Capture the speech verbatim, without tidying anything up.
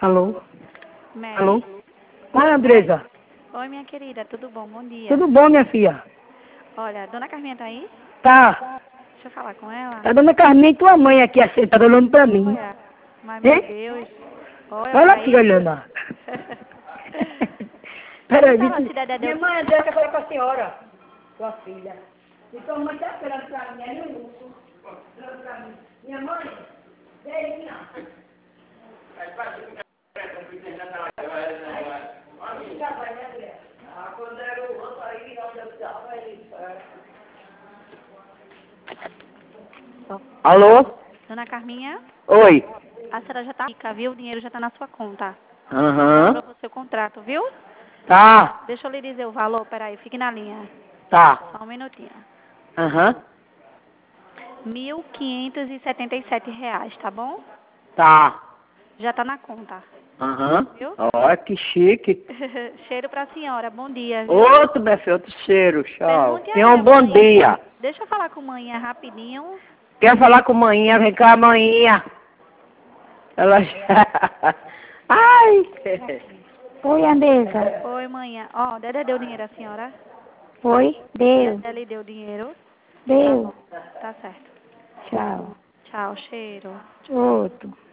Alô? Mary. Alô? Oi, Andresa. Oi, minha querida, tudo bom? Bom dia. Tudo bom, minha filha? Olha, dona Carminha tá aí? Tá. Deixa eu falar com ela. Tá dona Carminha e tua mãe aqui sentada olhando pra mim. Olha, mas meu Hein? Deus. Olha, Olha pai. aqui olhando. ó. Peraí, Pergunta ela deixa... se Dedé Minha deu... mãe Andresa quer falar com a senhora. Sua filha. E tua mãe tá esperando pra mim, ali o urso. Esperando pra mim. Minha mãe, vem, minha. Alô? Dona Carminha, Oi. a senhora já tá rica, viu? O dinheiro já tá na sua conta. Aham. Comprou o seu contrato, viu? Tá. Deixa eu lhe dizer o valor, peraí, fique na linha. Tá. Só um minutinho. Aham. Mil quinhentos e setenta e sete reais, tá bom? Tá. Já tá na conta, Aham. viu? Ó, que chique. Cheiro pra senhora, bom dia, viu? Outro, meu filho, outro cheiro. Tchau. Pergunte Tenha aí um a bom mãe. dia. Deixa eu falar com a manhã rapidinho. Quer falar com manhã? Vem cá, manhã. Ela já... Ai. Oi, Andresa. Oi, manhã. Ó, Dedé deu dinheiro à senhora? Oi, deu, Dedé lhe deu dinheiro? Tá deu. bom, tá certo. Tchau. Tchau, cheiro. Outro.